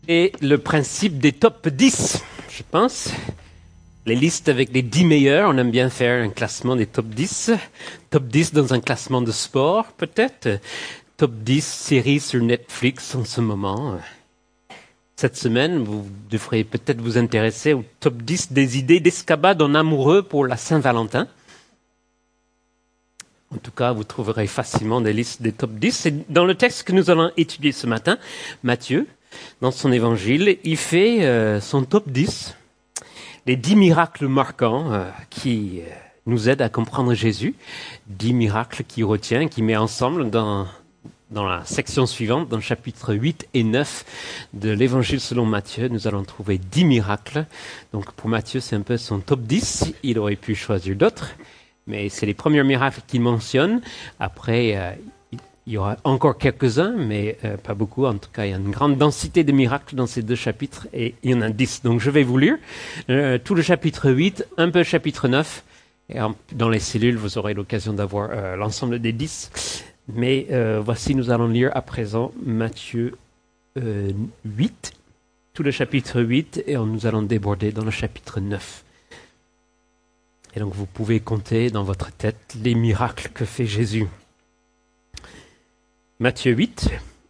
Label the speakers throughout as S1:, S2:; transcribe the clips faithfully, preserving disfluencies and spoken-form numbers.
S1: Et le principe des top dix, je pense. Les listes avec les dix meilleurs, on aime bien faire un classement des top dix. Top dix dans un classement de sport, peut-être. Top dix séries sur Netflix en ce moment. Cette semaine, vous devrez peut-être vous intéresser au top dix des idées d'escabade en amoureux pour la Saint-Valentin. En tout cas, vous trouverez facilement des listes des top dix. Et dans le texte que nous allons étudier ce matin, Matthieu, dans son évangile, il fait euh, son top dix, les dix miracles marquants euh, qui euh, nous aident à comprendre Jésus, dix miracles qu'il retient, qu'il met ensemble dans, dans la section suivante, dans le chapitre huit et neuf de l'évangile selon Matthieu. Nous allons trouver dix miracles. Donc pour Matthieu, c'est un peu son top dix. Il aurait pu choisir d'autres, mais c'est les premiers miracles qu'il mentionne. Après, euh, il y aura encore quelques-uns, mais euh, pas beaucoup. En tout cas, il y a une grande densité de miracles dans ces deux chapitres, et il y en a dix. Donc je vais vous lire euh, tout le chapitre huit, un peu le chapitre neuf. Et en, dans les cellules, vous aurez l'occasion d'avoir euh, l'ensemble des dix. Mais euh, voici, nous allons lire à présent Matthieu euh, huit, tout le chapitre huit, et nous allons déborder dans le chapitre neuf. Et donc vous pouvez compter dans votre tête les miracles que fait Jésus. Matthieu huit.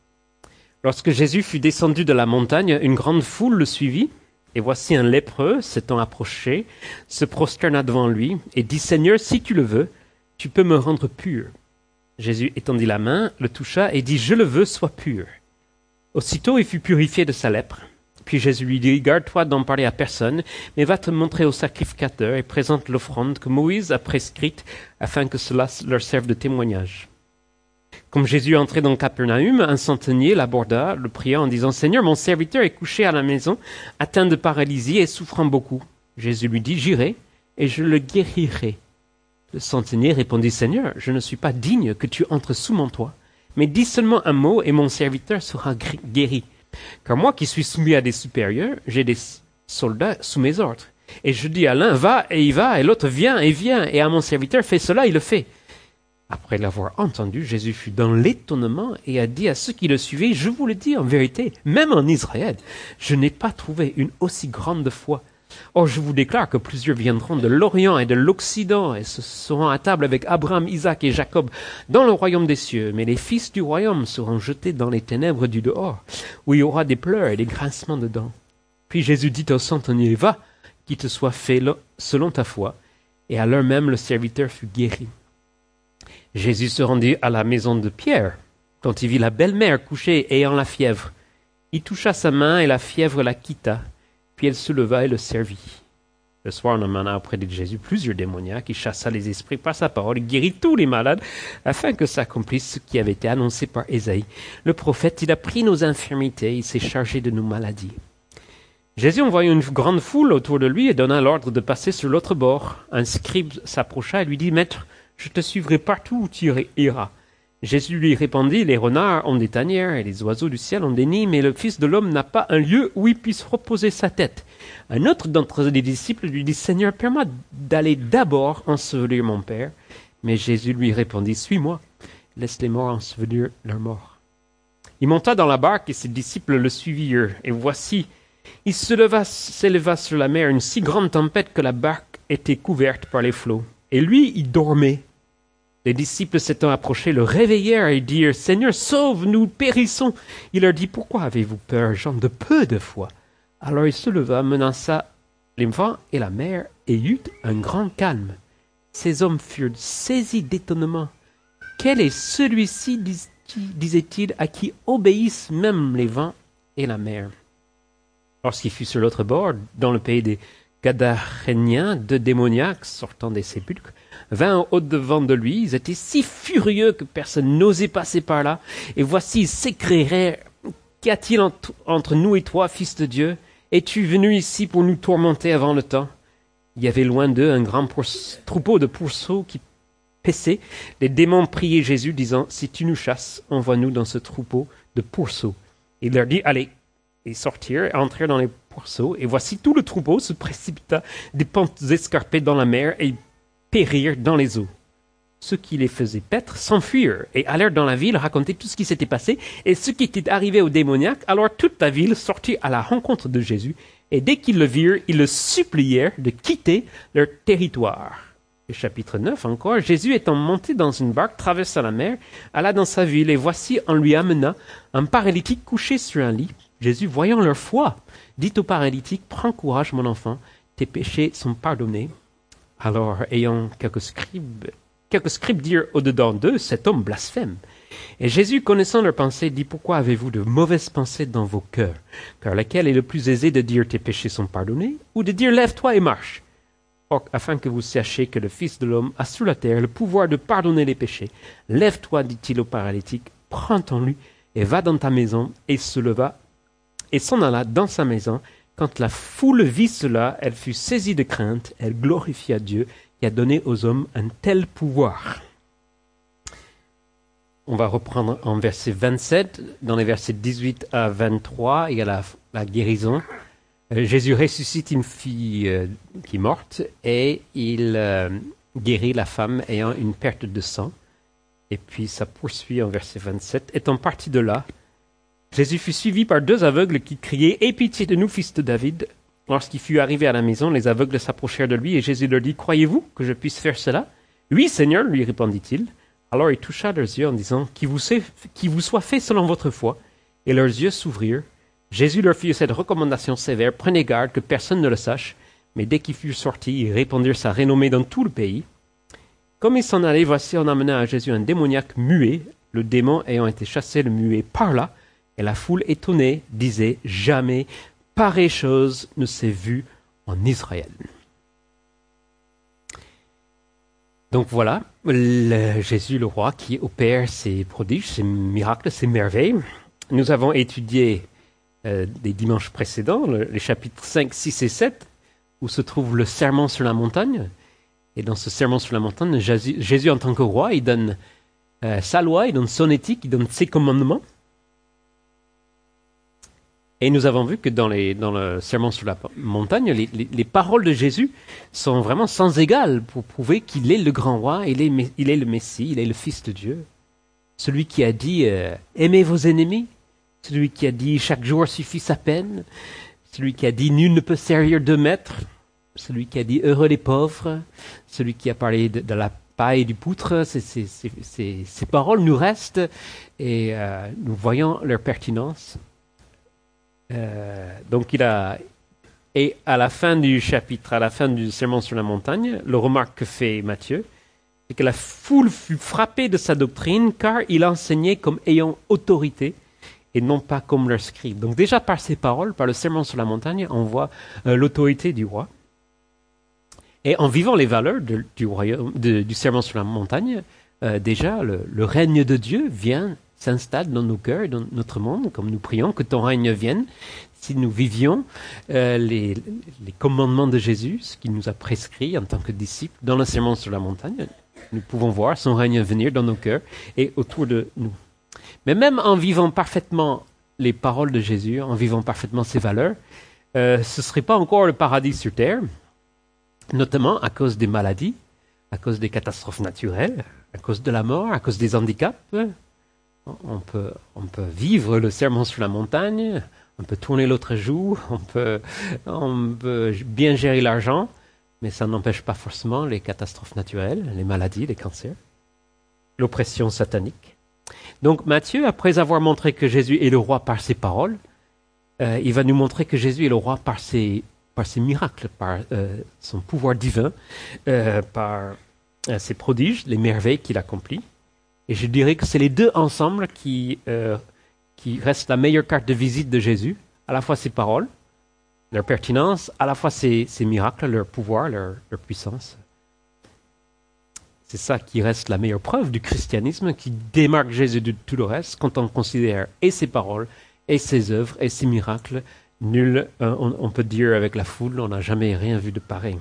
S1: Lorsque Jésus fut descendu de la montagne, une grande foule le suivit, et voici un lépreux, s'étant approché, se prosterna devant lui, et dit « Seigneur, si tu le veux, tu peux me rendre pur. » Jésus étendit la main, le toucha, et dit « Je le veux, sois pur. » Aussitôt il fut purifié de sa lèpre. Puis Jésus lui dit « Garde-toi d'en parler à personne, mais va te montrer au sacrificateur, et présente l'offrande que Moïse a prescrite, afin que cela leur serve de témoignage. » Comme Jésus entrait dans Capernaum, un centenier l'aborda, le pria en disant « Seigneur, mon serviteur est couché à la maison, atteint de paralysie et souffrant beaucoup. » Jésus lui dit « J'irai et je le guérirai. » Le centenier répondit « Seigneur, je ne suis pas digne que tu entres sous mon toit, mais dis seulement un mot et mon serviteur sera guéri. Car moi qui suis soumis à des supérieurs, j'ai des soldats sous mes ordres. Et je dis à l'un « Va » et il va, et l'autre « Viens » et vient, et à mon serviteur « Fais cela » il le fait. » Après l'avoir entendu, Jésus fut dans l'étonnement et a dit à ceux qui le suivaient, « Je vous le dis en vérité, même en Israël, je n'ai pas trouvé une aussi grande foi. Or je vous déclare que plusieurs viendront de l'Orient et de l'Occident et se seront à table avec Abraham, Isaac et Jacob dans le royaume des cieux. Mais les fils du royaume seront jetés dans les ténèbres du dehors, où il y aura des pleurs et des grincements de dents. » Puis Jésus dit au centenier, « Va, qu'il te soit fait selon ta foi. » Et à l'heure même, le serviteur fut guéri. Jésus se rendit à la maison de Pierre, dont il vit la belle-mère couchée ayant la fièvre. Il toucha sa main et la fièvre la quitta, puis elle se leva et le servit. Le soir, on emmena auprès de Jésus plusieurs démoniaques, qui chassa les esprits par sa parole et guérit tous les malades, afin que s'accomplisse ce qui avait été annoncé par Ésaïe. Le prophète, il a pris nos infirmités, il s'est chargé de nos maladies. Jésus envoya une grande foule autour de lui et donna l'ordre de passer sur l'autre bord. Un scribe s'approcha et lui dit « Maître, je te suivrai partout où tu iras. » Jésus lui répondit, « Les renards ont des tanières et les oiseaux du ciel ont des nids, mais le Fils de l'homme n'a pas un lieu où il puisse reposer sa tête. » Un autre d'entre les disciples lui dit, « Seigneur, permets-moi d'aller d'abord ensevelir mon Père. » Mais Jésus lui répondit, « Suis-moi, laisse les morts ensevelir leurs morts. » Il monta dans la barque et ses disciples le suivirent. Et voici, il se leva, s'éleva sur la mer une si grande tempête que la barque était couverte par les flots. Et lui, il dormait. Les disciples s'étant approchés le réveillèrent et dirent « Seigneur, sauve, nous périssons !» Il leur dit « Pourquoi avez-vous peur, gens de peu de foi ?» Alors il se leva, menaça les vents et la mer, et eut un grand calme. Ces hommes furent saisis d'étonnement. « Quel est celui-ci, disait-il, à qui obéissent même les vents et la mer ?» Lorsqu'il fut sur l'autre bord, dans le pays des Gadaréniens, deux démoniaques sortant des sépulcres vinrent au-devant de lui. Ils étaient si furieux que personne n'osait passer par là. Et voici, ils s'écrièrent, « Qu'y a-t-il entre, entre nous et toi, fils de Dieu? Es-tu venu ici pour nous tourmenter avant le temps ?» Il y avait loin d'eux un grand troupeau de pourceaux qui paissaient. Les démons priaient Jésus, disant, « Si tu nous chasses, envoie-nous dans ce troupeau de pourceaux. » Il leur dit, « Allez !» Ils sortirent et entrèrent dans les pourceaux, et voici tout le troupeau se précipita des pentes escarpées dans la mer et périrent dans les eaux. ceux qui les faisaient paître s'enfuirent et allèrent dans la ville raconter tout ce qui s'était passé et ce qui était arrivé au démoniaque. Alors toute la ville sortit à la rencontre de Jésus et dès qu'ils le virent, ils le supplièrent de quitter leur territoire. Et chapitre neuf encore, Jésus étant monté dans une barque, traversa la mer, alla dans sa ville et voici on lui amena un paralytique couché sur un lit. Jésus, voyant leur foi, dit au paralytique, « Prends courage mon enfant, tes péchés sont pardonnés. » Alors, ayant quelques scribes, quelques scribes dirent au-dedans d'eux, « Cet homme blasphème. » Et Jésus, connaissant leurs pensées, dit, « Pourquoi avez-vous de mauvaises pensées dans vos cœurs? Car lequel est le plus aisé de dire, tes péchés sont pardonnés, ou de dire, lève-toi et marche? Or, afin que vous sachiez que le Fils de l'homme a sur la terre le pouvoir de pardonner les péchés, lève-toi, dit-il au paralytique, prends ton lit et va dans ta maison. Et se leva et s'en alla dans sa maison. Quand la foule vit cela, elle fut saisie de crainte, elle glorifia Dieu qui a donné aux hommes un tel pouvoir. On va reprendre en verset vingt-sept, dans les versets dix-huit à vingt-trois, il y a la, la guérison. Euh, Jésus ressuscite une fille euh, qui est morte et il euh, guérit la femme ayant une perte de sang. Et puis ça poursuit en verset vingt-sept. Étant parti de là, Jésus fut suivi par deux aveugles qui criaient « Aie pitié de nous, fils de David !» Lorsqu'il fut arrivé à la maison, les aveugles s'approchèrent de lui et Jésus leur dit « Croyez-vous que je puisse faire cela ?»« Oui, Seigneur, lui répondit-il. » Alors il toucha leurs yeux en disant « Qu'il vous, qu'il vous soit fait selon votre foi. » Et leurs yeux s'ouvrirent. Jésus leur fit cette recommandation sévère « Prenez garde que personne ne le sache. » Mais dès qu'ils furent sortis, ils répandirent sa renommée dans tout le pays. Comme ils s'en allaient, voici on amena à Jésus un démoniaque muet. Le démon ayant été chassé, le muet parla. Et la foule étonnée disait « Jamais pareille chose ne s'est vue en Israël. » Donc voilà, le Jésus le roi qui opère ses prodiges, ses miracles, ses merveilles. Nous avons étudié euh, des dimanches précédents, le, les chapitres cinq, six et sept, où se trouve le sermon sur la montagne. Et dans ce sermon sur la montagne, Jésus, Jésus en tant que roi, il donne euh, sa loi, il donne son éthique, il donne ses commandements. Et nous avons vu que dans, les, dans le sermon sur la montagne, les, les, les paroles de Jésus sont vraiment sans égal pour prouver qu'il est le grand roi, il est, il est le Messie, il est le Fils de Dieu. Celui qui a dit euh, « Aimez vos ennemis », celui qui a dit « Chaque jour suffit sa peine », celui qui a dit « Nul ne peut servir deux maîtres », celui qui a dit « Heureux les pauvres », celui qui a parlé de, de la paille et du poutre. Ces, ces, ces, ces, ces paroles nous restent et euh, nous voyons leur pertinence. Euh, donc il a, et à la fin du chapitre, à la fin du sermon sur la montagne, le remarque que fait Matthieu, c'est que la foule fut frappée de sa doctrine car il enseignait comme ayant autorité et non pas comme leur scribe. Donc déjà par ses paroles, par le sermon sur la montagne, on voit euh, l'autorité du roi. Et en vivant les valeurs de, du, royaume, de, du sermon sur la montagne, euh, déjà le, le règne de Dieu vient s'installe dans nos cœurs, dans notre monde, comme nous prions, que ton règne vienne. Si nous vivions euh, les, les commandements de Jésus, ce qu'il nous a prescrit en tant que disciples, dans le sermon sur la montagne, nous pouvons voir son règne venir dans nos cœurs et autour de nous. Mais même en vivant parfaitement les paroles de Jésus, en vivant parfaitement ses valeurs, euh, ce ne serait pas encore le paradis sur terre, notamment à cause des maladies, à cause des catastrophes naturelles, à cause de la mort, à cause des handicaps. On peut, on peut vivre le sermon sur la montagne, on peut tourner l'autre joue, on peut, on peut bien gérer l'argent, mais ça n'empêche pas forcément les catastrophes naturelles, les maladies, les cancers, l'oppression satanique. Donc Matthieu, après avoir montré que Jésus est le roi par ses paroles, euh, il va nous montrer que Jésus est le roi par ses, par ses miracles, par euh, son pouvoir divin, euh, par euh, ses prodiges, les merveilles qu'il accomplit. Et je dirais que c'est les deux ensemble qui, euh, qui restent la meilleure carte de visite de Jésus, à la fois ses paroles, leur pertinence, à la fois ses, ses miracles, leur pouvoir, leur, leur puissance. C'est ça qui reste la meilleure preuve du christianisme, qui démarque Jésus de tout le reste, quand on considère et ses paroles, et ses œuvres, et ses miracles. Nul, euh, on, on peut dire avec la foule, on n'a jamais rien vu de pareil.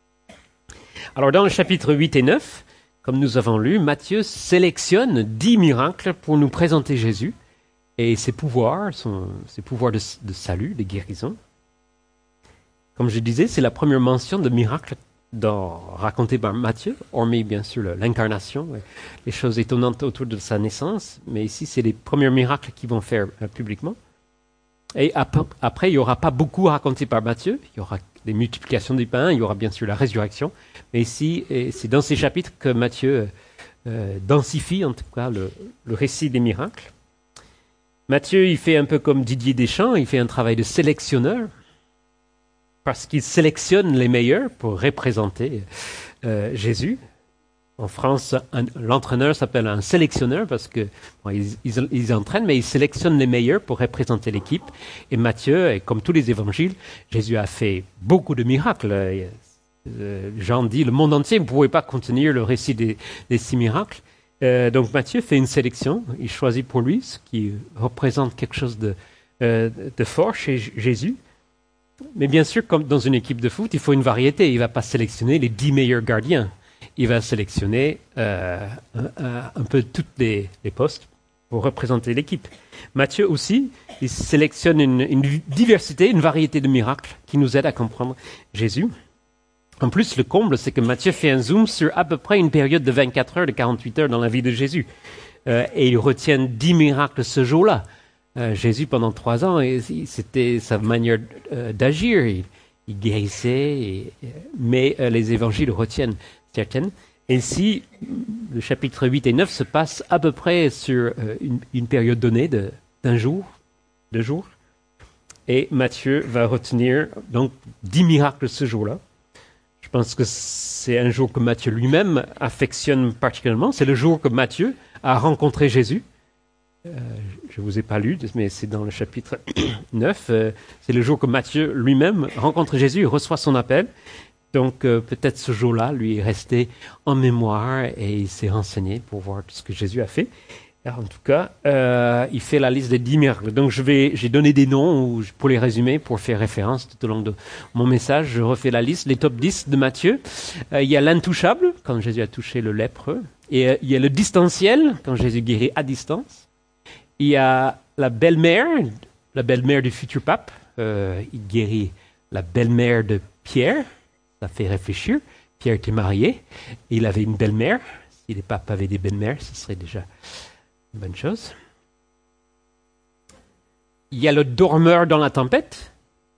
S1: Alors dans le chapitre huit et neuf, comme nous avons lu, Matthieu sélectionne dix miracles pour nous présenter Jésus et ses pouvoirs, son, ses pouvoirs de, de salut, de guérison. Comme je disais, c'est la première mention de miracles dans, racontées par Matthieu, hormis bien sûr le- l'incarnation, et les choses étonnantes autour de sa naissance. Mais ici, c'est les premiers miracles qu'ils vont faire euh, publiquement. Et ap- après, il n'y aura pas beaucoup raconté par Matthieu. Il y aura des multiplications du pain, il y aura bien sûr la résurrection. Mais ici, et c'est dans ces chapitres que Matthieu euh, densifie en tout cas le, le récit des miracles. Matthieu, il fait un peu comme Didier Deschamps, il fait un travail de sélectionneur, parce qu'il sélectionne les meilleurs pour représenter euh, Jésus. En France, un, l'entraîneur s'appelle un sélectionneur parce que bon, ils, ils, ils entraînent, mais ils sélectionnent les meilleurs pour représenter l'équipe. Et Matthieu, et comme tous les évangiles, Jésus a fait beaucoup de miracles. Euh, Jean dit, le monde entier ne pouvait pas contenir le récit des, des six miracles. Euh, donc Matthieu fait une sélection, il choisit pour lui ce qui représente quelque chose de, euh, de fort chez Jésus. Mais bien sûr, comme dans une équipe de foot, il faut une variété. Il ne va pas sélectionner les dix meilleurs gardiens. Il va sélectionner euh, un, un, un peu tous les, les postes pour représenter l'équipe. Matthieu aussi, il sélectionne une, une diversité, une variété de miracles qui nous aident à comprendre Jésus. En plus, le comble, c'est que Matthieu fait un zoom sur à peu près une période de vingt-quatre heures, de quarante-huit heures dans la vie de Jésus. Euh, et il retient dix miracles ce jour-là. Euh, Jésus, pendant trois ans, et, c'était sa manière euh, d'agir. Il, il guérissait, et, mais euh, les évangiles retiennent certaines. Et ici, le chapitre huit et neuf se passe à peu près sur euh, une, une période donnée de, d'un jour, deux jours. Et Matthieu va retenir donc dix miracles ce jour-là. Je pense que c'est un jour que Matthieu lui-même affectionne particulièrement. C'est le jour que Matthieu a rencontré Jésus. Euh, je ne vous ai pas lu, mais c'est dans le chapitre neuf. Euh, c'est le jour que Matthieu lui-même rencontre Jésus et reçoit son appel. Donc euh, peut-être ce jour-là lui est resté en mémoire et il s'est renseigné pour voir ce que Jésus a fait. Alors, en tout cas, euh, il fait la liste des dix miracles. Donc je vais, j'ai donné des noms pour les résumer, pour faire référence tout au long de mon message. Je refais la liste, les top dix de Matthieu. Euh, il y a l'intouchable, quand Jésus a touché le lépreux. Et euh, il y a le distanciel, quand Jésus guérit à distance. Il y a la belle-mère, la belle-mère du futur pape. Euh, il guérit la belle-mère de Pierre. Ça fait réfléchir. Pierre était marié. Et il avait une belle-mère. Si les papes avaient des belles-mères, ce serait déjà une bonne chose. Il y a le dormeur dans la tempête.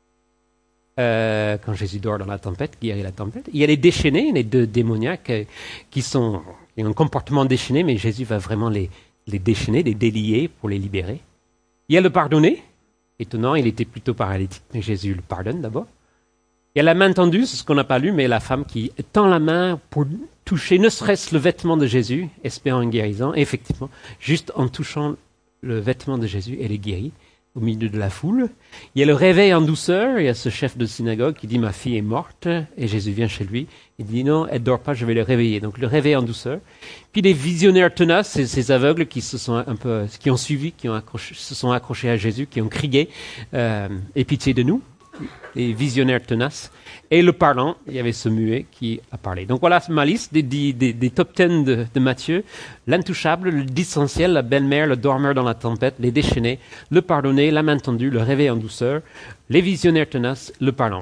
S1: Euh, quand Jésus dort dans la tempête, guérit la tempête. Il y a les déchaînés, les deux démoniaques euh, qui sont qui ont un comportement déchaîné, mais Jésus va vraiment les, les déchaîner, les délier pour les libérer. Il y a le pardonné. Étonnant, il était plutôt paralytique, mais Jésus le pardonne d'abord. Il y a la main tendue, c'est ce qu'on n'a pas lu, mais la femme qui tend la main pour toucher ne serait-ce le vêtement de Jésus, espérant une guérison. Et effectivement, juste en touchant le vêtement de Jésus, elle est guérie au milieu de la foule. Il y a le réveil en douceur. Il y a ce chef de synagogue qui dit « Ma fille est morte » et Jésus vient chez lui. Il dit « Non, elle ne dort pas, je vais le réveiller. » Donc le réveil en douceur. Puis les visionnaires tenaces, c'est ces aveugles qui se sont un peu, qui ont suivi, qui ont accroché, se sont accrochés à Jésus, qui ont crié euh, « Aie pitié de nous ». Les visionnaires tenaces. Et le parlant, il y avait ce muet qui a parlé. Donc voilà ma liste des, des, des top dix de, de Matthieu. L'intouchable, le distanciel, la belle-mère, le dormeur dans la tempête, les déchaînés, le pardonné, la main tendue, le réveil en douceur, les visionnaires tenaces, le parlant.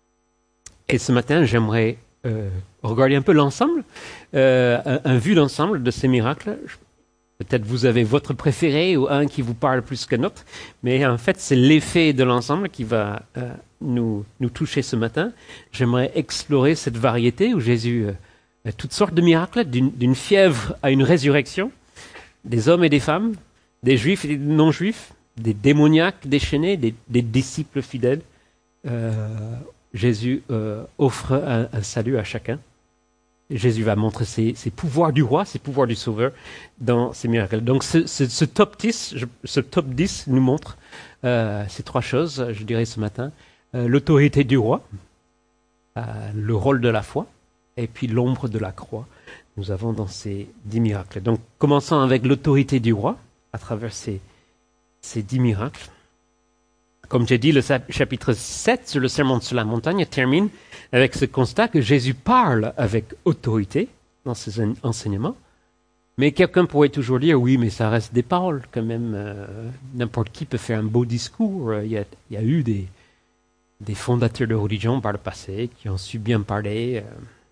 S1: Et ce matin, j'aimerais euh, regarder un peu l'ensemble, euh, un, un vu d'ensemble de ces miracles. Peut-être vous avez votre préféré ou un qui vous parle plus qu'un autre, mais en fait, c'est l'effet de l'ensemble qui va euh, nous, nous toucher ce matin. J'aimerais explorer cette variété où Jésus euh, a toutes sortes de miracles, d'une, d'une fièvre à une résurrection, des hommes et des femmes, des juifs et des non-juifs, des démoniaques déchaînés, des, des disciples fidèles. Euh, Jésus euh, offre un, un salut à chacun. Jésus va montrer ses, ses pouvoirs du roi, ses pouvoirs du sauveur dans ces miracles. Donc ce, ce, ce, top, dix, je, ce top dix nous montre euh, ces trois choses, je dirais ce matin. Euh, l'autorité du roi, euh, le rôle de la foi, et puis l'ombre de la croix. Nous avons dans ces dix miracles. Donc commençons avec l'autorité du roi, à travers ces, ces dix miracles. Comme j'ai dit, le chapitre sept sur le sermon sur la montagne termine avec ce constat que Jésus parle avec autorité dans ses enseignements. Mais quelqu'un pourrait toujours dire, oui, mais ça reste des paroles quand même. Euh, n'importe qui peut faire un beau discours. Il y a, il y a eu des, des fondateurs de religion par le passé qui ont su bien parler.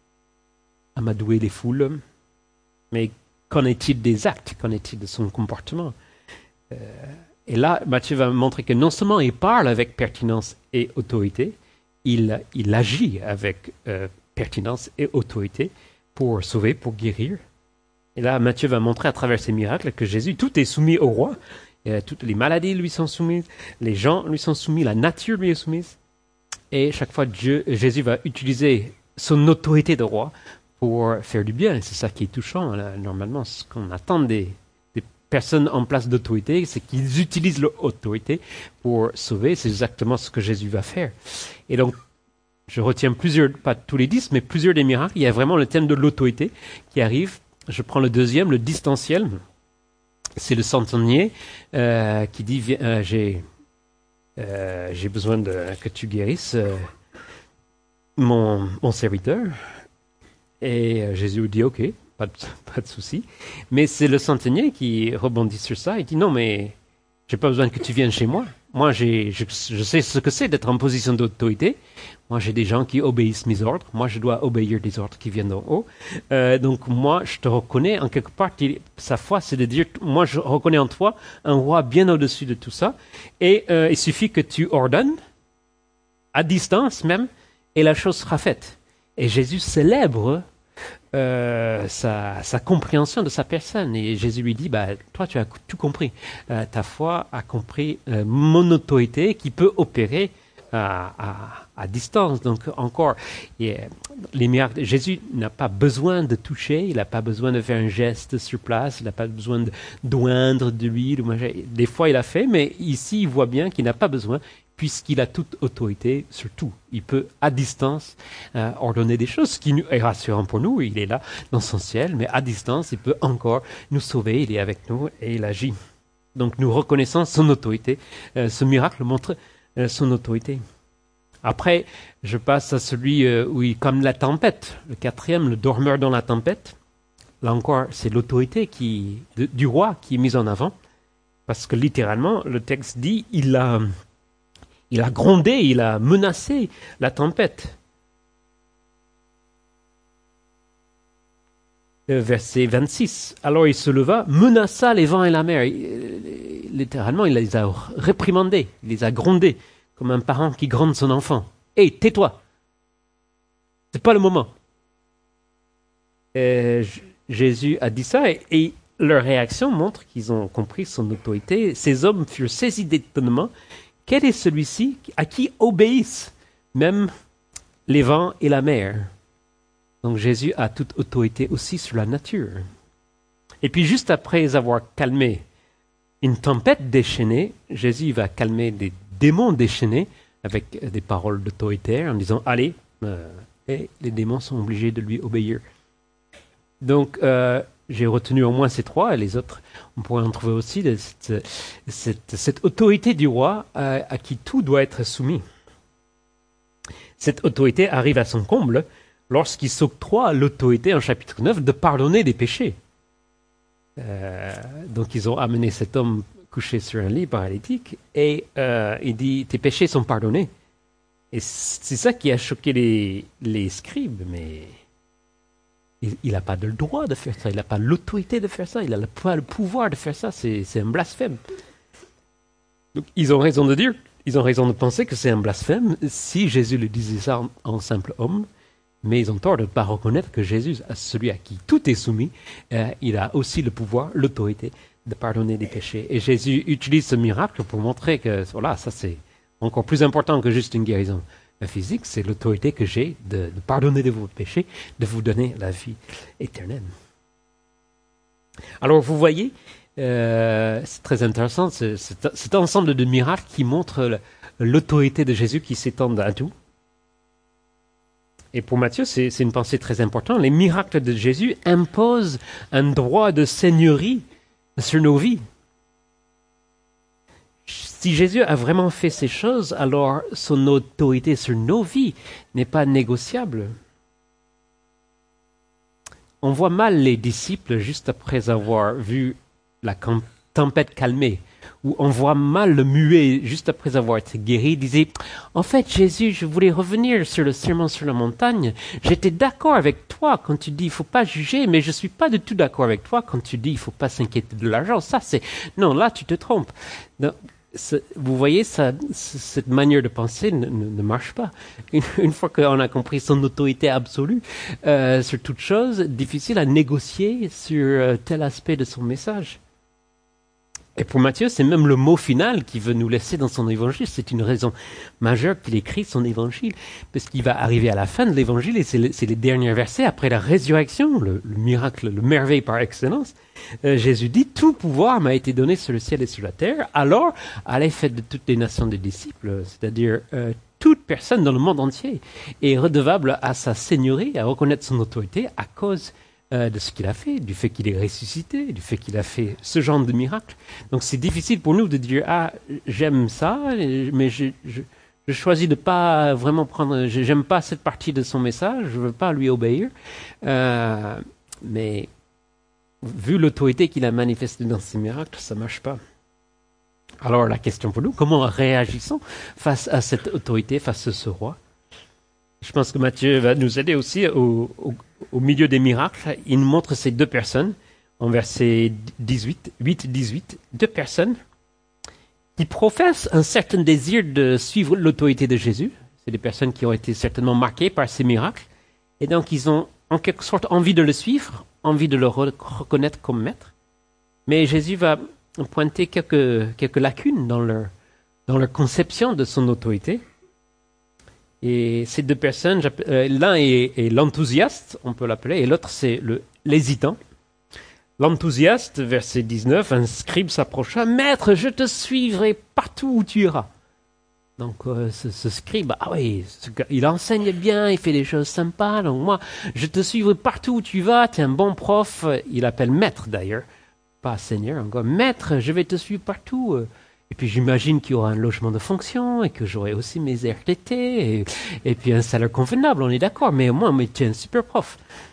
S1: amadouer les foules. Mais qu'en est-il des actes? Qu'en est-il de son comportement? euh, Et là, Matthieu va montrer que non seulement il parle avec pertinence et autorité, il, il agit avec euh, pertinence et autorité pour sauver, pour guérir. Et là, Matthieu va montrer à travers ces miracles que Jésus, tout est soumis au roi. Et toutes les maladies lui sont soumises, les gens lui sont soumis, la nature lui est soumise. Et chaque fois, Dieu, Jésus va utiliser son autorité de roi pour faire du bien. Et c'est ça qui est touchant. Là. Normalement, ce qu'on attend des, des personnes en place d'autorité, c'est qu'ils utilisent leur autorité pour sauver. C'est exactement ce que Jésus va faire. Et donc, je retiens plusieurs, pas tous les dix, mais plusieurs des miracles. Il y a vraiment le thème de l'autorité qui arrive. Je prends le deuxième, le distanciel. C'est le centenier euh, qui dit euh, j'ai, euh, j'ai besoin de, que tu guérisses euh, mon, mon serviteur. Et euh, Jésus lui dit ok, pas de, pas de souci. Mais c'est le centenier qui rebondit sur ça. Il dit non, mais j'ai pas besoin que tu viennes chez moi. Moi, j'ai, je, je sais ce que c'est d'être en position d'autorité. Moi, j'ai des gens qui obéissent mes ordres. Moi, je dois obéir des ordres qui viennent d'en haut. Euh, donc, moi, je te reconnais, en quelque part, sa foi, c'est de dire, moi, je reconnais en toi un roi bien au-dessus de tout ça. Et euh, il suffit que tu ordonnes, à distance même, et la chose sera faite. Et Jésus célèbre Euh, sa, sa compréhension de sa personne. Et Jésus lui dit, bah, toi, tu as tout compris. Euh, ta foi a compris euh, mon autorité qui peut opérer à, à, à distance. Donc, encore, et, les miracles, Jésus n'a pas besoin de toucher, il n'a pas besoin de faire un geste sur place, il n'a pas besoin de d'oindre de l'huile. Des fois, il a fait, mais ici, il voit bien qu'il n'a pas besoin, puisqu'il a toute autorité sur tout. Il peut, à distance, euh, ordonner des choses, ce qui est rassurant pour nous. Il est là, dans son ciel, mais à distance, il peut encore nous sauver. Il est avec nous et il agit. Donc, nous reconnaissons son autorité. Euh, ce miracle montre euh, son autorité. Après, je passe à celui euh, où il, comme la tempête, le quatrième, le dormeur dans la tempête. Là encore, c'est l'autorité qui, de, du roi qui est mise en avant. Parce que littéralement, le texte dit, il a... Il a grondé, il a menacé la tempête. Verset vingt-six. Alors il se leva, menaça les vents et la mer. Littéralement, il les a réprimandés, il les a grondés, comme un parent qui gronde son enfant. Hé, hey, tais-toi! C'est pas le moment. Et Jésus a dit ça et, et leur réaction montre qu'ils ont compris son autorité. Ces hommes furent saisis d'étonnement. Quel est celui-ci à qui obéissent même les vents et la mer? Donc Jésus a toute autorité aussi sur la nature. Et puis juste après avoir calmé une tempête déchaînée, Jésus va calmer des démons déchaînés avec des paroles d'autorité en disant « Allez, euh, et les démons sont obligés de lui obéir. » Donc, euh, j'ai retenu au moins ces trois, et les autres, on pourrait en trouver aussi, de cette, cette, cette autorité du roi à, à qui tout doit être soumis. Cette autorité arrive à son comble lorsqu'il s'octroie l'autorité, en chapitre neuf, de pardonner des péchés. Euh, donc, ils ont amené cet homme couché sur un lit paralytique, et euh, il dit, tes péchés sont pardonnés. Et c'est ça qui a choqué les, les scribes, mais... Il n'a pas le droit de faire ça, il n'a pas l'autorité de faire ça, il n'a pas le pouvoir de faire ça, c'est, c'est un blasphème. Donc ils ont raison de dire, ils ont raison de penser que c'est un blasphème si Jésus le disait ça en, en simple homme, mais ils ont tort de ne pas reconnaître que Jésus, celui à qui tout est soumis, euh, il a aussi le pouvoir, l'autorité de pardonner des péchés. Et Jésus utilise ce miracle pour montrer que voilà, ça c'est encore plus important que juste une guérison physique, c'est l'autorité que j'ai de, de pardonner de vos péchés, de vous donner la vie éternelle. Alors vous voyez, euh, c'est très intéressant, c'est, c'est, cet ensemble de miracles qui montre l'autorité de Jésus qui s'étend à tout. Et pour Matthieu, c'est, c'est une pensée très importante. Les miracles de Jésus imposent un droit de seigneurie sur nos vies. Si Jésus a vraiment fait ces choses, alors son autorité sur nos vies n'est pas négociable. On voit mal les disciples juste après avoir vu la tempête calmée, où on voit mal le muet juste après avoir été guéri, disait « En fait, Jésus, je voulais revenir sur le sermon sur la montagne. J'étais d'accord avec toi quand tu dis il faut pas juger, mais je suis pas du tout d'accord avec toi quand tu dis il faut pas s'inquiéter de l'argent. Ça, c'est... Non, là, tu te trompes. » Vous voyez, ça, cette manière de penser ne, ne, ne marche pas. Une, une fois qu'on a compris son autorité absolue euh, sur toute chose, difficile à négocier sur euh, tel aspect de son message. Et pour Matthieu, c'est même le mot final qu'il veut nous laisser dans son évangile. C'est une raison majeure qu'il écrit son évangile, parce qu'il va arriver à la fin de l'évangile, et c'est, le, c'est les derniers versets, après la résurrection, le, le miracle, le merveille par excellence. Euh, Jésus dit, tout pouvoir m'a été donné sur le ciel et sur la terre, alors allez faites de toutes les nations des disciples, c'est-à-dire euh, toute personne dans le monde entier est redevable à sa seigneurie, à reconnaître son autorité à cause Euh, de ce qu'il a fait, du fait qu'il est ressuscité, du fait qu'il a fait ce genre de miracle. Donc c'est difficile pour nous de dire ah j'aime ça, mais je, je, je choisis de pas vraiment prendre, j'aime pas cette partie de son message, je veux pas lui obéir. Euh, mais vu l'autorité qu'il a manifestée dans ces miracles, ça marche pas. Alors la question pour nous, comment réagissons face à cette autorité, face à ce roi? Je pense que Matthieu va nous aider aussi au, au, au milieu des miracles. Il nous montre ces deux personnes, en verset dix-huit, huit dix-huit, deux personnes qui professent un certain désir de suivre l'autorité de Jésus. C'est des personnes qui ont été certainement marquées par ces miracles. Et donc, ils ont en quelque sorte envie de le suivre, envie de le reconnaître comme maître. Mais Jésus va pointer quelques, quelques lacunes dans leur, dans leur conception de son autorité. Et ces deux personnes, euh, l'un est, est l'enthousiaste, on peut l'appeler, et l'autre c'est le, l'hésitant. L'enthousiaste, verset dix-neuf, un scribe s'approcha, « Maître, je te suivrai partout où tu iras. » Donc euh, ce, ce scribe, ah oui, ce gars, il enseigne bien, il fait des choses sympas, donc moi, je te suivrai partout où tu vas, tu es un bon prof. Il appelle maître d'ailleurs, pas seigneur encore. « Maître, je vais te suivre partout. » Et puis j'imagine qu'il y aura un logement de fonction et que j'aurai aussi mes R T T et, et puis un salaire convenable, on est d'accord, mais au moins, mais tu es un super prof.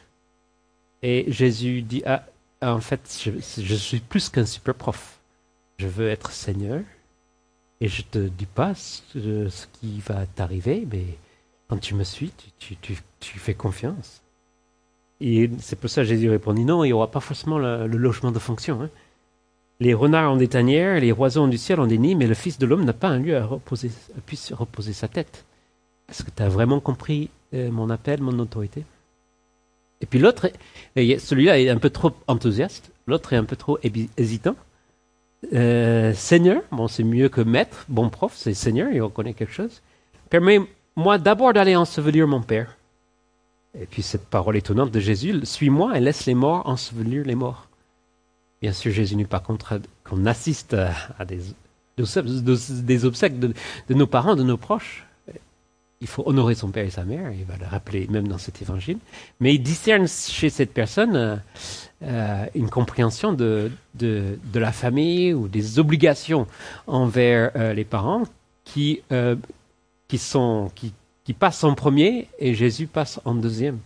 S1: Et Jésus dit, ah, en fait, je, je suis plus qu'un super prof. Je veux être Seigneur et je te dis pas ce, ce qui va t'arriver, mais quand tu me suis, tu, tu, tu, tu fais confiance. Et c'est pour ça que Jésus répondit, non, il n'y aura pas forcément le, le logement de fonction, hein. Les renards ont des tanières, les oiseaux du ciel ont des nids, mais le Fils de l'homme n'a pas un lieu à reposer, à puisse reposer sa tête. Est-ce que tu as vraiment compris euh, mon appel, mon autorité? Et puis l'autre, celui-là est un peu trop enthousiaste, l'autre est un peu trop hésitant. Euh, Seigneur, bon c'est mieux que maître, bon prof, c'est Seigneur, il reconnaît quelque chose. Permets-moi d'abord d'aller ensevelir mon Père. Et puis cette parole étonnante de Jésus, suis-moi et laisse les morts ensevelir les morts. Bien sûr, Jésus n'est pas contre qu'on assiste à, à des, des obsèques de, de nos parents, de nos proches. Il faut honorer son père et sa mère, il va le rappeler même dans cet évangile. Mais il discerne chez cette personne euh, euh, une compréhension de, de, de la famille ou des obligations envers euh, les parents qui, euh, qui, sont, qui, qui passent en premier et Jésus passe en deuxième.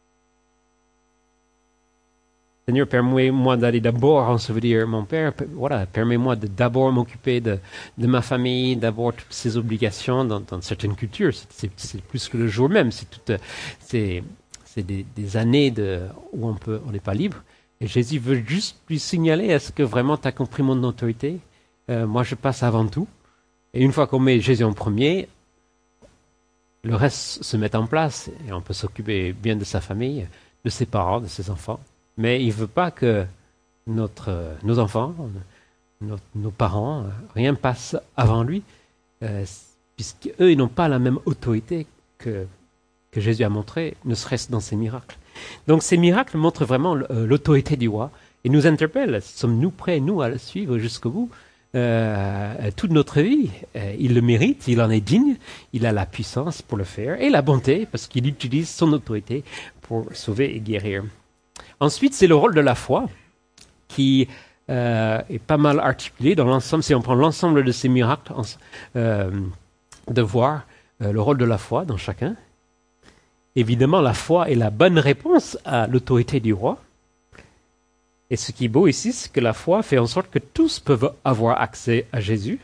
S1: Seigneur, permets-moi d'aller d'abord ensevelir mon Père. Voilà, permets-moi de d'abord m'occuper de, de ma famille, d'avoir toutes ces obligations dans, dans certaines cultures. C'est, c'est, c'est plus que le jour même. C'est, toute, c'est, c'est des, des années de, où on peut, on n'est pas libre. Et Jésus veut juste lui signaler, est-ce que vraiment tu as compris mon autorité? euh, Moi, je passe avant tout. Et une fois qu'on met Jésus en premier, le reste se met en place. Et on peut s'occuper bien de sa famille, de ses parents, de ses enfants. Mais il ne veut pas que notre, euh, nos enfants, nos, nos parents, euh, rien passe avant lui, euh, puisqu'eux, ils n'ont pas la même autorité que, que Jésus a montré, ne serait-ce dans ses miracles. Donc ces miracles montrent vraiment l'autorité du roi et nous interpellent. Sommes-nous prêts, nous, à le suivre jusqu'au bout? euh, toute notre vie? euh, Il le mérite, il en est digne, il a la puissance pour le faire et la bonté, parce qu'il utilise son autorité pour sauver et guérir. Ensuite, c'est le rôle de la foi qui euh, est pas mal articulé dans l'ensemble. Si on prend l'ensemble de ces miracles, euh, de voir euh, le rôle de la foi dans chacun. Évidemment, la foi est la bonne réponse à l'autorité du roi. Et ce qui est beau ici, c'est que la foi fait en sorte que tous peuvent avoir accès à Jésus.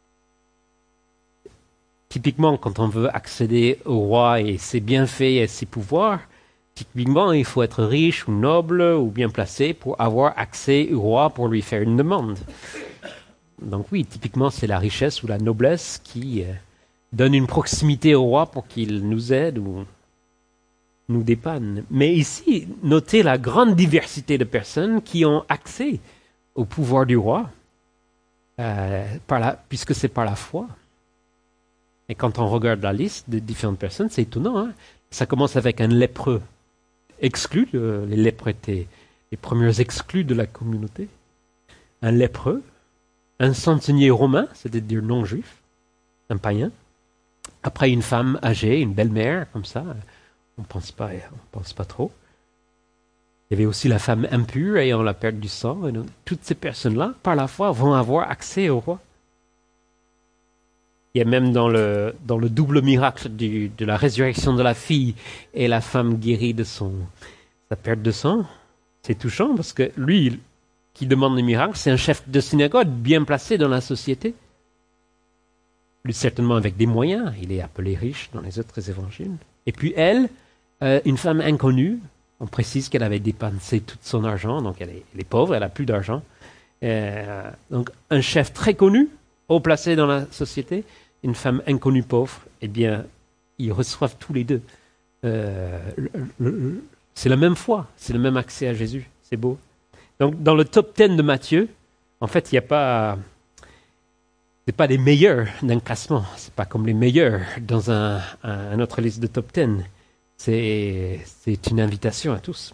S1: Typiquement, quand on veut accéder au roi et ses bienfaits et ses pouvoirs, typiquement, il faut être riche ou noble ou bien placé pour avoir accès au roi pour lui faire une demande. Donc oui, typiquement, c'est la richesse ou la noblesse qui euh, donne une proximité au roi pour qu'il nous aide ou nous dépanne. Mais ici, notez la grande diversité de personnes qui ont accès au pouvoir du roi, euh, par la, puisque c'est par la foi. Et quand on regarde la liste de différentes personnes, c'est étonnant. Hein? Ça commence avec un lépreux exclu. Euh, les lépreux étaient les premiers exclus de la communauté. Un lépreux, un centenier romain, c'est-à-dire non-juif, un païen. Après, une femme âgée, une belle-mère, comme ça. On ne pense pas, on pense pas trop. Il y avait aussi la femme impure ayant la perte du sang. Et donc, toutes ces personnes-là, par la foi, vont avoir accès au roi. Il y a même dans le, dans le double miracle du, de la résurrection de la fille et la femme guérie de son, sa perte de sang. C'est touchant parce que lui, qui demande le miracle, c'est un chef de synagogue bien placé dans la société. Lui, certainement avec des moyens. Il est appelé riche dans les autres évangiles. Et puis elle, euh, une femme inconnue, on précise qu'elle avait dépensé tout son argent, donc elle est, elle est pauvre, elle n'a plus d'argent. Euh, donc un chef très connu, haut placé dans la société, une femme inconnue pauvre, eh bien, ils reçoivent tous les deux. Euh, le, le, c'est la même foi, c'est le même accès à Jésus, c'est beau. Donc dans le top dix de Matthieu, en fait, il n'y a pas... C'est pas les meilleurs d'un classement, c'est pas comme les meilleurs dans un, un, une autre liste de top dix. C'est, c'est une invitation à tous.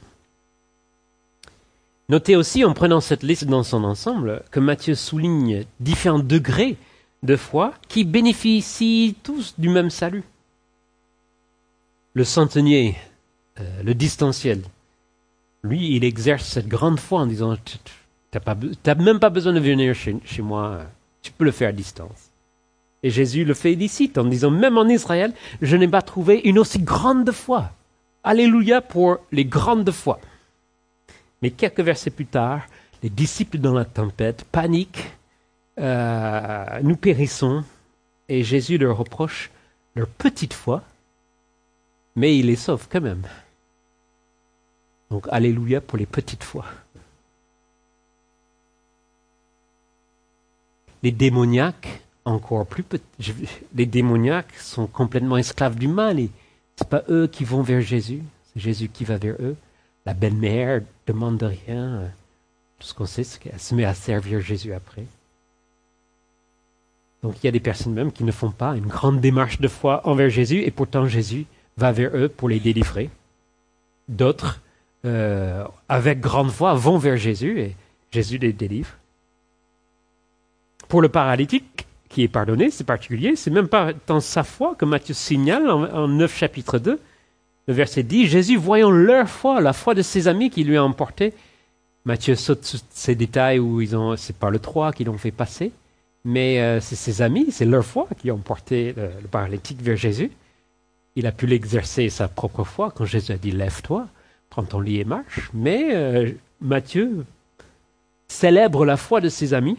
S1: Notez aussi, en prenant cette liste dans son ensemble, que Matthieu souligne différents degrés de foi qui bénéficient tous du même salut. Le centenier, euh, le distanciel, lui, il exerce cette grande foi en disant tu n'as même pas besoin de venir chez, chez moi, tu peux le faire à distance. Et Jésus le félicite en disant, même en Israël, je n'ai pas trouvé une aussi grande foi. Alléluia pour les grandes foi. Mais quelques versets plus tard, les disciples dans la tempête paniquent, euh, nous périssons, et Jésus leur reproche leur petite foi, mais il les sauve quand même. Donc, alléluia pour les petites foi. Les démoniaques, encore plus petits, les démoniaques sont complètement esclaves du mal. Et ce n'est pas eux qui vont vers Jésus, c'est Jésus qui va vers eux. La belle-mère ne demande rien. Tout ce qu'on sait, c'est qu'elle se met à servir Jésus après. Donc il y a des personnes même qui ne font pas une grande démarche de foi envers Jésus, et pourtant Jésus va vers eux pour les délivrer. D'autres, euh, avec grande foi, vont vers Jésus, et Jésus les délivre. Pour le paralytique qui est pardonné, c'est particulier, c'est même pas dans sa foi que Matthieu signale en, en neuf chapitre deux, le verset dix, Jésus voyant leur foi, la foi de ses amis qui lui a emporté. Matthieu saute sur ces détails où ils ont, c'est par le trois qu'ils l'ont fait passer, mais euh, c'est ses amis, c'est leur foi qui ont porté le, le paralytique vers Jésus. Il a pu l'exercer sa propre foi quand Jésus a dit lève-toi, prends ton lit et marche, mais euh, Matthieu célèbre la foi de ses amis.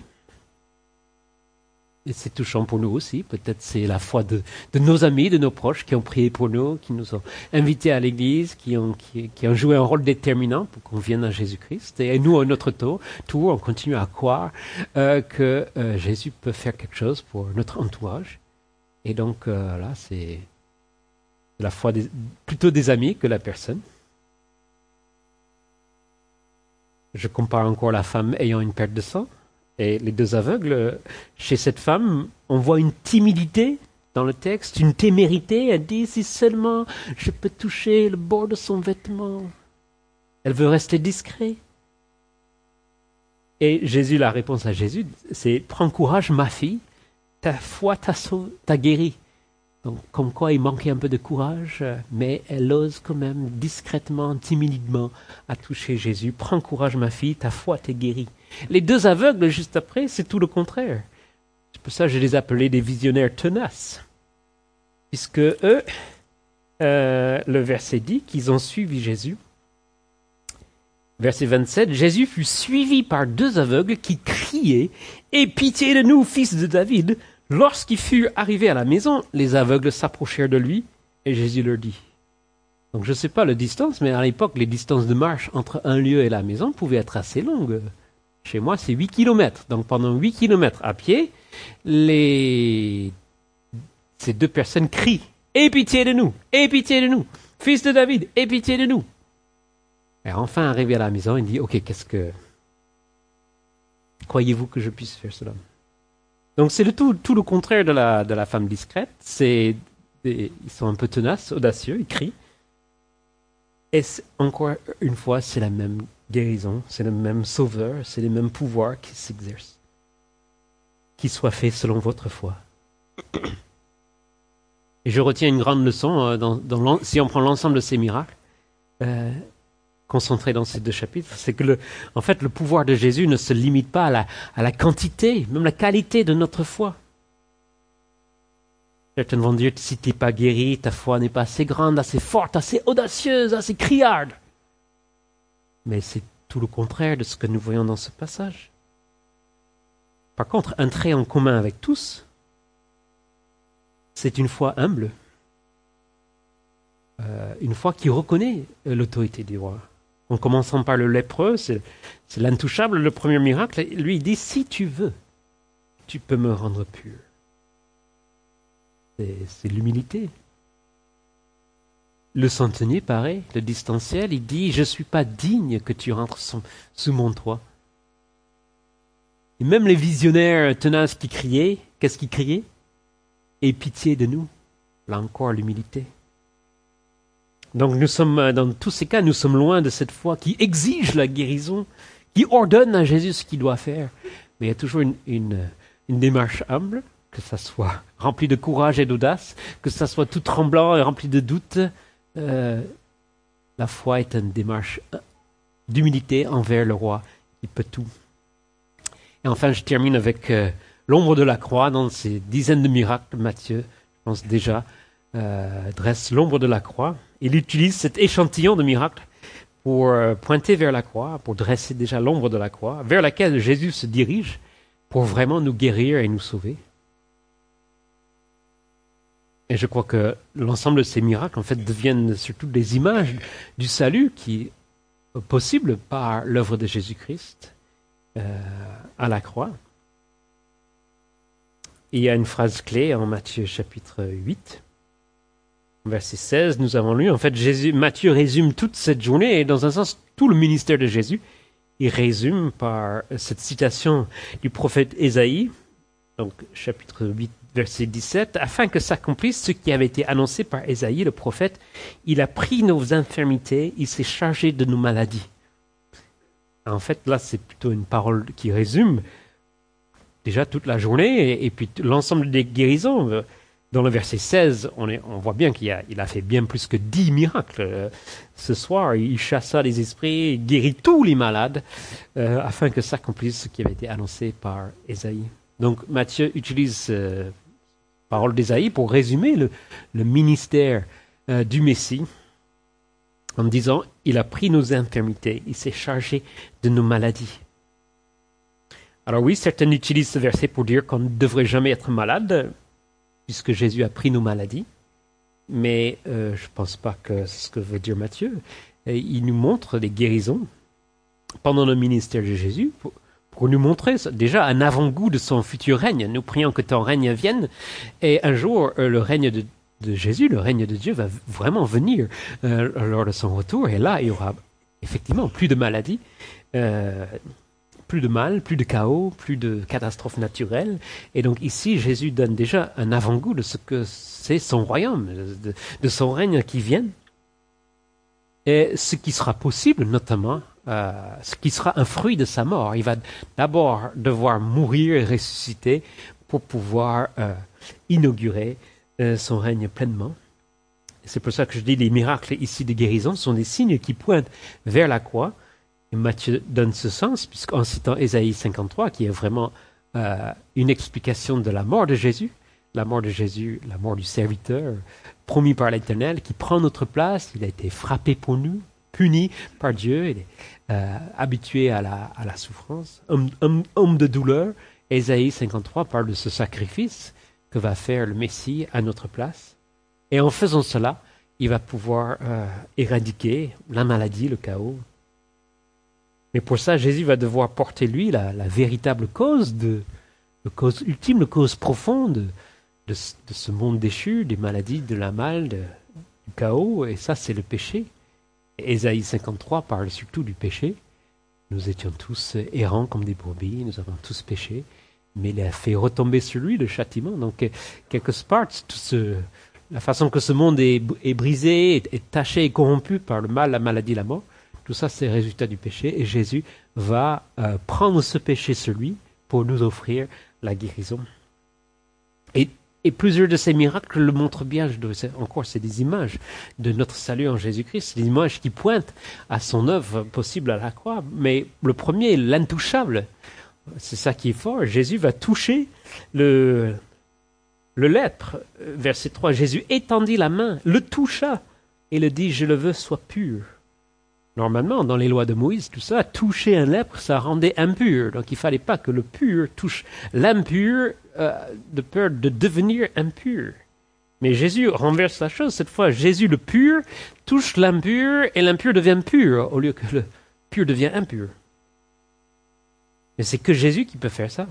S1: Et c'est touchant pour nous aussi. Peut-être c'est la foi de, de nos amis, de nos proches qui ont prié pour nous, qui nous ont invités à l'église, qui ont, qui, qui ont joué un rôle déterminant pour qu'on vienne à Jésus-Christ. Et nous, à notre tour, tour on continue à croire euh, que euh, Jésus peut faire quelque chose pour notre entourage. Et donc euh, là, c'est la foi des, plutôt des amis que la personne. Je compare encore la femme ayant une perte de sang. Et les deux aveugles, chez cette femme, on voit une timidité dans le texte, une témérité. Elle dit, si seulement je peux toucher le bord de son vêtement. Elle veut rester discrète. Et Jésus, la réponse à Jésus, c'est, prends courage, ma fille, ta foi t'a, sauvé, t'a guéri. Donc, comme quoi il manquait un peu de courage, mais elle ose quand même discrètement, timidement, à toucher Jésus. Prends courage, ma fille, ta foi t'est guérie. Les deux aveugles, juste après, c'est tout le contraire. C'est pour ça que je les appelais des visionnaires tenaces. Puisque eux, euh, le verset dit qu'ils ont suivi Jésus Verset vingt-sept, Jésus fut suivi par deux aveugles qui criaient « Aie pitié de nous, fils de David !» Lorsqu'ils furent arrivés à la maison, les aveugles s'approchèrent de lui et Jésus leur dit. Donc je ne sais pas la distance, mais à l'époque, les distances de marche entre un lieu et la maison pouvaient être assez longues. Chez moi, c'est huit kilomètres. Donc pendant huit kilomètres à pied, les... ces deux personnes crient « Aie pitié de nous! Aie pitié de nous! Fils de David, aie pitié de nous !» Et enfin, arrivé à la maison, il dit « Ok, qu'est-ce que... croyez-vous que je puisse faire cela ?» Donc c'est le tout, tout le contraire de la, de la femme discrète. C'est des, ils sont un peu tenaces, audacieux, ils crient. Et encore une fois, c'est la même guérison, c'est le même sauveur, c'est les mêmes pouvoirs qui s'exercent. Qu'il soit fait selon votre foi. Et je retiens une grande leçon, dans, dans si on prend l'ensemble de ces miracles, euh, concentrés dans ces deux chapitres, c'est que le, en fait, le pouvoir de Jésus ne se limite pas à la, à la quantité, même la qualité de notre foi. Certains vont dire, si tu n'es pas guéri, ta foi n'est pas assez grande, assez forte, assez audacieuse, assez criarde. Mais c'est tout le contraire de ce que nous voyons dans ce passage. Par contre, un trait en commun avec tous, c'est une foi humble, euh, une foi qui reconnaît l'autorité du roi. En commençant par le lépreux, c'est, c'est l'intouchable, le premier miracle. Lui, il dit, si tu veux, tu peux me rendre pur. C'est, c'est l'humilité. Le centenier, pareil, le distanciel, il dit, je ne suis pas digne que tu rentres sous, sous mon toit. Et même les visionnaires tenaces qui criaient, qu'est-ce qu'ils criaient? Aie pitié de nous. Là encore, l'humilité. Donc nous sommes, dans tous ces cas, nous sommes loin de cette foi qui exige la guérison, qui ordonne à Jésus ce qu'il doit faire. Mais il y a toujours une, une, une démarche humble, que ça soit rempli de courage et d'audace, que ça soit tout tremblant et rempli de doutes. Euh, la foi est une démarche d'humilité envers le roi qui peut tout. Et enfin, je termine avec euh, l'ombre de la croix dans ces dizaines de miracles. Matthieu, je pense déjà, euh, dresse l'ombre de la croix. Il utilise cet échantillon de miracles pour euh, pointer vers la croix, pour dresser déjà l'ombre de la croix, vers laquelle Jésus se dirige pour vraiment nous guérir et nous sauver. Et je crois que l'ensemble de ces miracles, en fait, deviennent surtout des images du salut qui est possible par l'œuvre de Jésus-Christ euh, à la croix. Et il y a une phrase clé en Matthieu chapitre huit. Verset seize, nous avons lu, en fait, Jésus, Matthieu résume toute cette journée et dans un sens, tout le ministère de Jésus. Il résume par cette citation du prophète Ésaïe, donc chapitre huit, verset dix-sept, afin que s'accomplisse ce qui avait été annoncé par Ésaïe, le prophète. Il a pris nos infirmités, il s'est chargé de nos maladies. En fait, là, c'est plutôt une parole qui résume déjà toute la journée et, et puis l'ensemble des guérisons. Dans le verset seize, on, est, on voit bien qu'il a, il a fait bien plus que dix miracles. Euh, ce soir, il chassa les esprits, il guérit tous les malades, euh, afin que s'accomplisse ce qui avait été annoncé par Ésaïe. Donc Matthieu utilise euh, la parole d'Ésaïe pour résumer le, le ministère euh, du Messie, en disant, il a pris nos infirmités, il s'est chargé de nos maladies. Alors oui, certains utilisent ce verset pour dire qu'on ne devrait jamais être malade, puisque Jésus a pris nos maladies. Mais euh, je ne pense pas que c'est ce que veut dire Matthieu. Et il nous montre des guérisons pendant le ministère de Jésus pour, pour nous montrer déjà un avant-goût de son futur règne. Nous prions que ton règne vienne et un jour, euh, le règne de, de Jésus, le règne de Dieu va vraiment venir euh, lors de son retour. Et là, il y aura effectivement plus de maladies, euh, plus de mal, plus de chaos, plus de catastrophes naturelles. Et donc ici, Jésus donne déjà un avant-goût de ce que c'est son royaume, de, de son règne qui vient. Et ce qui sera possible, notamment, euh, ce qui sera un fruit de sa mort. Il va d'abord devoir mourir et ressusciter pour pouvoir euh, inaugurer euh, son règne pleinement. Et c'est pour ça que je dis les miracles ici de guérison sont des signes qui pointent vers la croix. Et Matthieu donne ce sens, puisqu'en citant Ésaïe cinquante-trois, qui est vraiment euh, une explication de la mort de Jésus, la mort de Jésus, la mort du serviteur, promis par l'Éternel, qui prend notre place, il a été frappé pour nous, puni par Dieu, il est euh, habitué à la, à la souffrance, homme, homme, homme de douleur. Ésaïe cinquante-trois parle de ce sacrifice que va faire le Messie à notre place. Et en faisant cela, il va pouvoir euh, éradiquer la maladie, le chaos. Mais pour ça, Jésus va devoir porter, lui, la, la véritable cause, de, la cause ultime, la cause profonde de, de, de ce monde déchu, des maladies, de la mal, de, du chaos. Et ça, c'est le péché. Et Ésaïe cinquante-trois parle surtout du péché. Nous étions tous errants comme des brebis, nous avons tous péché. Mais il a fait retomber sur lui le châtiment. Donc, quelque part, tout ce, la façon que ce monde est, est brisé, est, est taché et corrompu par le mal, la maladie, la mort, tout ça, c'est le résultat du péché. Et Jésus va euh, prendre ce péché sur lui pour nous offrir la guérison. Et, et plusieurs de ces miracles le montrent bien. Je dois, encore, c'est des images de notre salut en Jésus-Christ. C'est des images qui pointent à son œuvre possible à la croix. Mais le premier, l'intouchable, c'est ça qui est fort. Jésus va toucher le, le lèpre. Verset trois, Jésus étendit la main, le toucha et le dit, je le veux, sois pur. Normalement, dans les lois de Moïse, tout ça, toucher un lèpre, ça rendait impur. Donc il ne fallait pas que le pur touche l'impur euh, de peur de devenir impur. Mais Jésus renverse la chose. Cette fois, Jésus, le pur, touche l'impur et l'impur devient pur au lieu que le pur devient impur. Mais c'est que Jésus qui peut faire ça.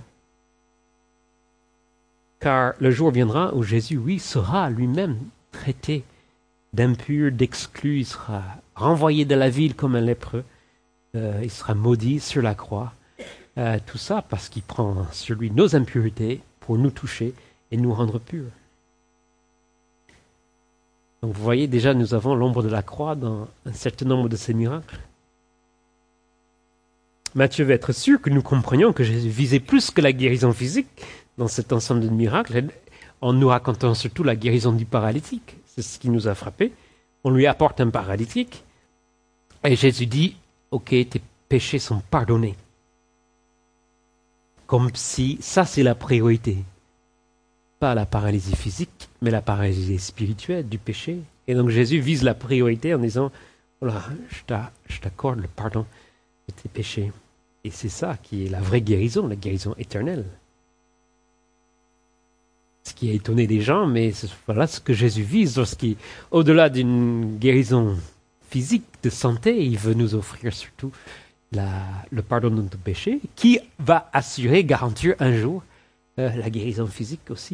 S1: Car le jour viendra où Jésus, oui, sera lui-même traité d'impur, d'exclu, il sera renvoyé de la ville comme un lépreux, euh, il sera maudit sur la croix. Euh, tout ça parce qu'il prend sur lui nos impuretés pour nous toucher et nous rendre purs. Donc vous voyez, déjà nous avons l'ombre de la croix dans un certain nombre de ces miracles. Matthieu veut être sûr que nous comprenions que Jésus visait plus que la guérison physique dans cet ensemble de miracles, en nous racontant surtout la guérison du paralytique. C'est ce qui nous a frappé. On lui apporte un paralytique et Jésus dit, ok, tes péchés sont pardonnés. Comme si ça c'est la priorité. Pas la paralysie physique, mais la paralysie spirituelle du péché. Et donc Jésus vise la priorité en disant, voilà, je t'accorde le pardon de tes péchés. Et c'est ça qui est la vraie guérison, la guérison éternelle. Ce qui a étonné les gens, mais voilà ce que Jésus vise lorsqu'il, au-delà d'une guérison physique, de santé, il veut nous offrir surtout la, le pardon de nos péchés, qui va assurer, garantir un jour euh, la guérison physique aussi.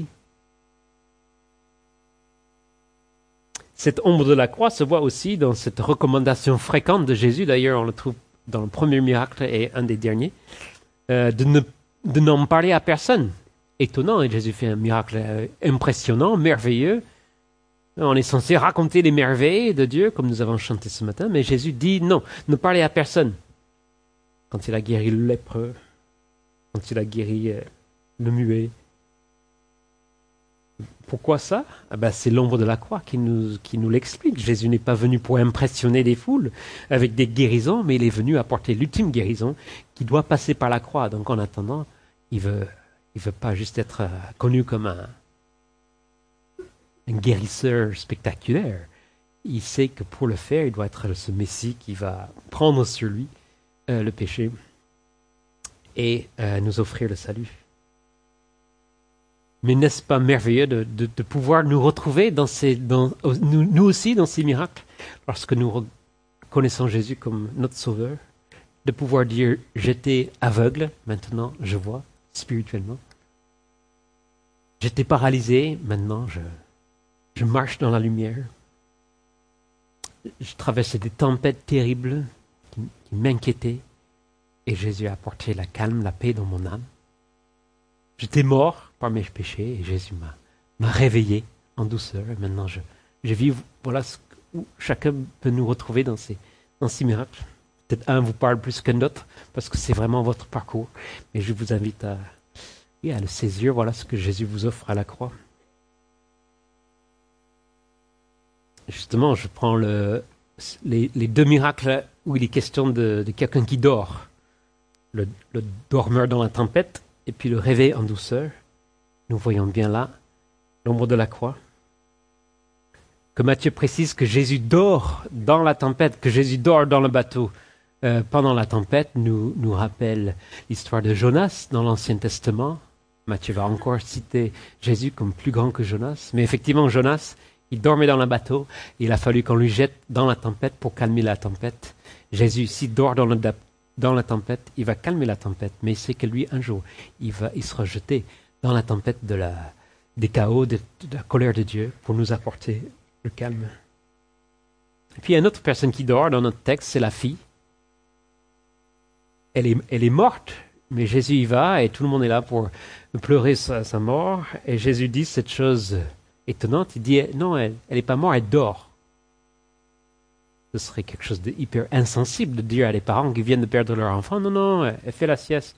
S1: Cette ombre de la croix se voit aussi dans cette recommandation fréquente de Jésus, d'ailleurs on le trouve dans le premier miracle et un des derniers, euh, de, ne, de n'en parler à personne. Étonnant, et Jésus fait un miracle impressionnant, merveilleux. On est censé raconter les merveilles de Dieu, comme nous avons chanté ce matin, mais Jésus dit non, ne parlez à personne. Quand il a guéri le lépreux, quand il a guéri le muet. Pourquoi ça? Ah ben, c'est l'ombre de la croix qui nous, qui nous l'explique. Jésus n'est pas venu pour impressionner les foules avec des guérisons, mais il est venu apporter l'ultime guérison qui doit passer par la croix. Donc en attendant, il veut... Il ne veut pas juste être euh, connu comme un, un guérisseur spectaculaire. Il sait que pour le faire, il doit être ce Messie qui va prendre sur lui euh, le péché et euh, nous offrir le salut. Mais n'est-ce pas merveilleux de, de, de pouvoir nous retrouver dans ces, dans, nous, nous aussi dans ces miracles, lorsque nous reconnaissons Jésus comme notre Sauveur, de pouvoir dire « j'étais aveugle, maintenant je vois » spirituellement. J'étais paralysé, maintenant je, je marche dans la lumière. Je traversais des tempêtes terribles qui, qui m'inquiétaient et Jésus a apporté la calme, la paix dans mon âme. J'étais mort par mes péchés et Jésus m'a, m'a réveillé en douceur et maintenant je, je vis, voilà ce où chacun peut nous retrouver dans ces, dans ces miracles. Peut-être un vous parle plus qu'un autre parce que c'est vraiment votre parcours, mais je vous invite à et à le saisir, voilà ce que Jésus vous offre à la croix. Justement, je prends le, les, les deux miracles où il est question de, de quelqu'un qui dort. Le, le dormeur dans la tempête et puis le réveil en douceur. Nous voyons bien là l'ombre de la croix. que Matthieu précise que Jésus dort dans la tempête, que Jésus dort dans le bateau euh, pendant la tempête, nous, nous rappelle l'histoire de Jonas dans l'Ancien Testament. Matthieu va encore citer Jésus comme plus grand que Jonas. Mais effectivement, Jonas, il dormait dans le bateau. Il a fallu qu'on lui jette dans la tempête pour calmer la tempête. Jésus, s'il dort dans, le, dans la tempête, il va calmer la tempête. Mais c'est que lui, un jour, il, va, il sera jeté dans la tempête de la, des chaos, de, de la colère de Dieu pour nous apporter le calme. Et puis, il y a une autre personne qui dort dans notre texte, c'est la fille. Elle est, elle est morte, mais Jésus y va et tout le monde est là pour pleurer sa, sa mort. Et Jésus dit cette chose étonnante, il dit non, elle n'est pas morte, elle dort. Ce serait quelque chose de hyper insensible de dire à des parents qui viennent de perdre leur enfant, non, non, elle fait la sieste.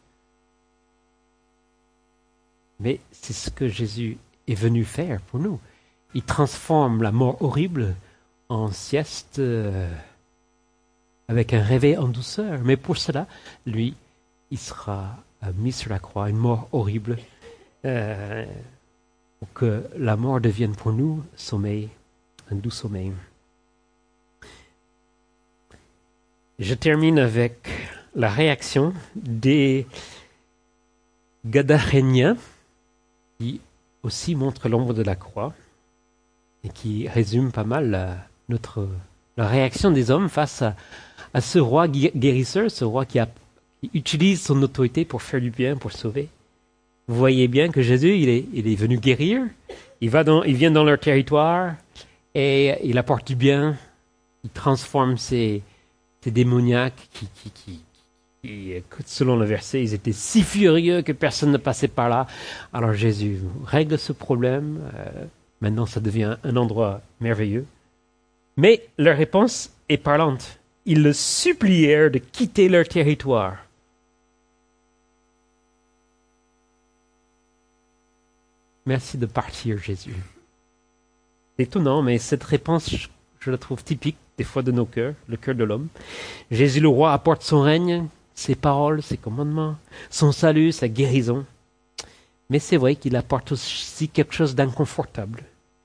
S1: Mais c'est ce que Jésus est venu faire pour nous. Il transforme la mort horrible en sieste euh, avec un réveil en douceur. Mais pour cela, lui, il sera euh, mis sur la croix, une mort horrible, euh, pour que la mort devienne pour nous sommeil, un doux sommeil. Je termine avec la réaction des Gadaréniens, qui aussi montrent l'ombre de la croix et qui résume pas mal la, notre, la réaction des hommes face à, à ce roi guérisseur, ce roi qui, a, qui utilise son autorité pour faire du bien, pour sauver. Vous voyez bien que Jésus, il est, il est venu guérir, il, va dans, il vient dans leur territoire et il apporte du bien, il transforme ces, ces démoniaques qui, qui, qui, qui, selon le verset, ils étaient si furieux que personne ne passait par là. Alors Jésus règle ce problème. Euh, maintenant, ça devient un endroit merveilleux. Mais leur réponse est parlante. Ils le supplièrent de quitter leur territoire. Merci de partir, Jésus. C'est étonnant, mais cette réponse, je, je la trouve typique des fois de nos cœurs, le cœur de l'homme. Jésus le roi apporte son règne, ses paroles, ses commandements, son salut, sa guérison. Mais c'est vrai qu'il apporte aussi quelque chose d'inconfortable.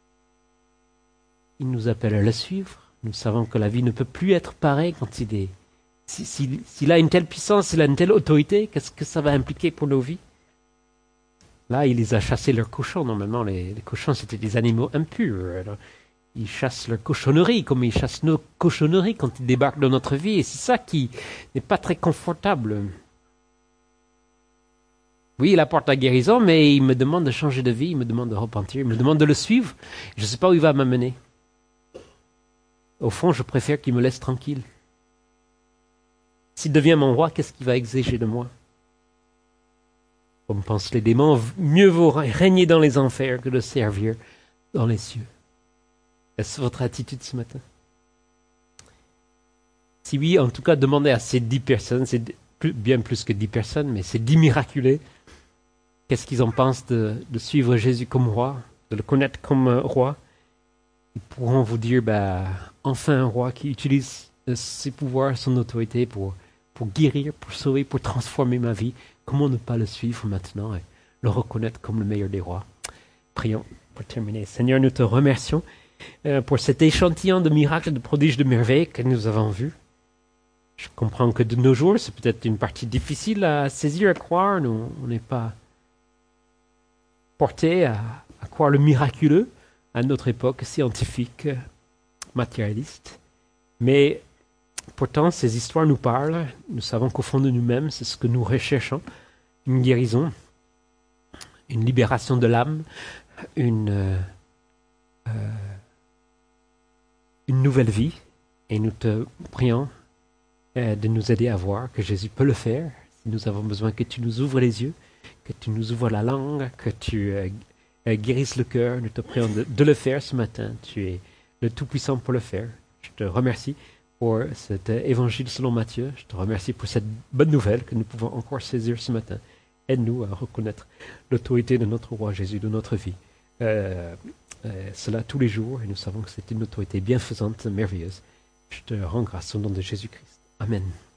S1: Il nous appelle à le suivre. Nous savons que la vie ne peut plus être pareille quand il est... S'il si, si, a une telle puissance, s'il a une telle autorité, qu'est-ce que ça va impliquer pour nos vies? Là, il les a chassés leurs cochons. Normalement, les, les cochons, c'était des animaux impurs. Alors, ils chassent leurs cochonneries, comme ils chassent nos cochonneries quand ils débarquent dans notre vie. Et c'est ça qui n'est pas très confortable. Oui, il apporte la guérison, mais il me demande de changer de vie, il me demande de repentir, il me demande de le suivre. Je ne sais pas où il va m'amener. Au fond, je préfère qu'il me laisse tranquille. S'il devient mon roi, qu'est-ce qu'il va exiger de moi? Comme pensent les démons, mieux vaut régner dans les enfers que de servir dans les cieux. Est-ce votre attitude ce matin? Si oui, en tout cas, demandez à ces dix personnes, c'est bien plus que dix personnes, mais ces dix miraculés, qu'est-ce qu'ils en pensent de, de suivre Jésus comme roi, de le connaître comme roi? Ils pourront vous dire, bah, enfin un roi qui utilise ses pouvoirs, son autorité pour, pour guérir, pour sauver, pour transformer ma vie. Comment ne pas le suivre maintenant et le reconnaître comme le meilleur des rois? Prions pour terminer. Seigneur, nous te remercions euh, pour cet échantillon de miracles, de prodiges, de merveilles que nous avons vus. Je comprends que de nos jours, c'est peut-être une partie difficile à saisir, à croire. Nous, on n'est pas porté à, à croire le miraculeux à notre époque scientifique, matérialiste. Mais pourtant, ces histoires nous parlent. Nous savons qu'au fond de nous-mêmes, c'est ce que nous recherchons. Une guérison, une libération de l'âme, une, euh, euh, une nouvelle vie. Et nous te prions euh, de nous aider à voir que Jésus peut le faire. Si nous avons besoin que tu nous ouvres les yeux, que tu nous ouvres la langue, que tu euh, euh, guérisses le cœur. Nous te prions de, de le faire ce matin. Tu es le Tout-Puissant pour le faire. Je te remercie pour cet évangile selon Matthieu. Je te remercie pour cette bonne nouvelle que nous pouvons encore saisir ce matin. Aide-nous à reconnaître l'autorité de notre roi Jésus, de notre vie. Euh, euh, cela tous les jours, et nous savons que c'est une autorité bienfaisante, merveilleuse. Je te rends grâce au nom de Jésus-Christ. Amen.